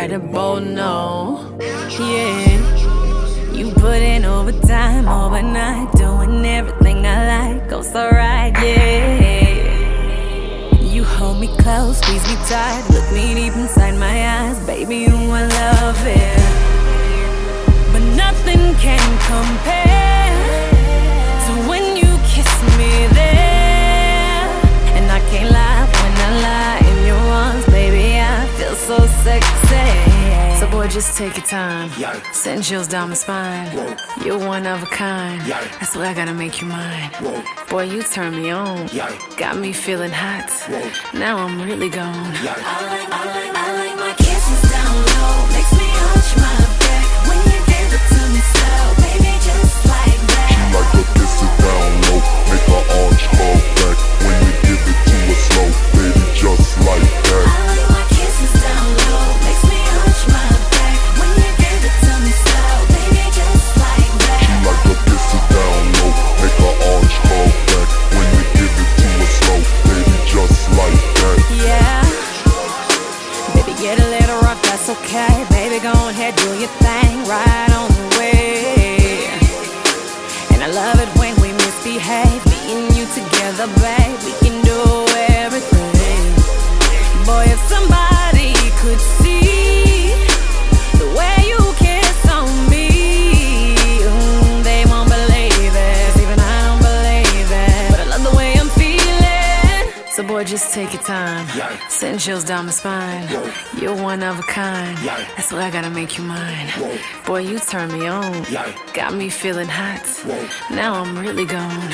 write a bold no. Yeah, you put in overtime overnight, doing everything I like. Go so right, yeah. You hold me close, squeeze me tight, look me deep inside my eyes, baby, you I love it. But nothing can compare to when you kiss me there. And I can't lie when I lie in your arms, baby, I feel so sexy. So boy, just take your time, send chills down my spine. You're one of a kind, that's why I gotta make you mine. Boy, you turn me on, got me feeling hot. Now I'm really gone. I like my kisses down low, makes me hunch my back when you give it to me slow, baby, just like that. She like her kisses down low, make her arch fall back when you give it to her slow, baby, just like that. I like my kisses down low, makes me hunch my back when you give it to me slow, baby, just like that. She like her kisses down low, make her arch fall back when you give it to her slow, baby, just like that. Yeah, baby, get a little rough, that's okay. Baby, go ahead, do your thing, right on the way. And I love it when we misbehave, me and you together, babe, we can do everything. Boy, if somebody could see the way you kiss on me, they won't believe it, even I don't believe it. But I love the way I'm feeling. So boy, just take your time, send chills down my spine. You're one of a kind, that's why I gotta make you mine. Boy, you turn me on, got me feeling hot. Now I'm really gone.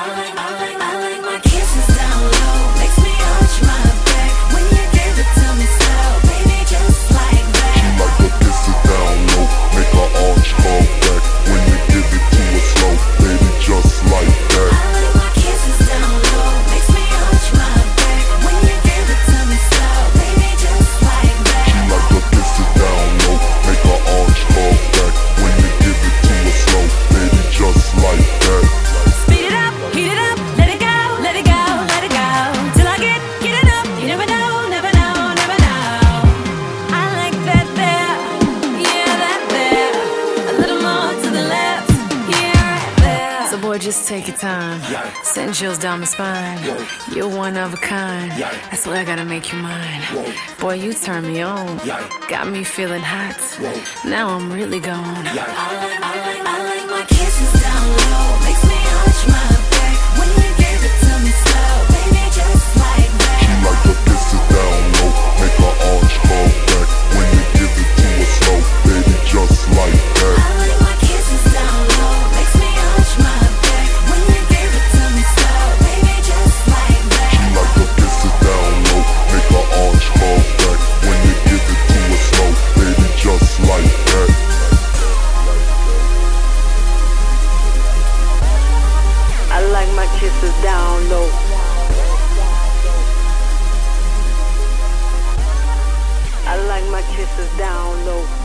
I like my kisses down low, makes me hunch my back when you give it to me slow, baby, just like that. She like her kisses down low, make her arch fall back when you give it to her slow, baby, just like that. I like my kisses down low, makes me hunch my back when you give it to me slow, baby, just like that. She like her kisses down low, make her arch fall back when you give it to her slow, baby, just like that. Speed it up, heat it up, let it go, let it go, let it go. Till I get enough, you never know, never know, never know. I like that there, yeah, that there. A little more to the left, yeah, right there. So boy, just take your time, send chills down my spine. You're one of a kind, that's why I gotta make you mine. Boy, you turn me on, got me feeling hot. Now I'm really gone. I like my kisses down low, makes me hunch my back when you give it to me slow, baby, just like that. She like her kisses down low, make her arch fall back when you give it to her slow, baby, just like that. I like my kisses down low, makes me hunch my back when you give it to me slow, baby, just like that. She like her kisses down low, make her arch fall back when you give it to her slow, baby, just like that. I like my kisses down low. I like my kisses down low.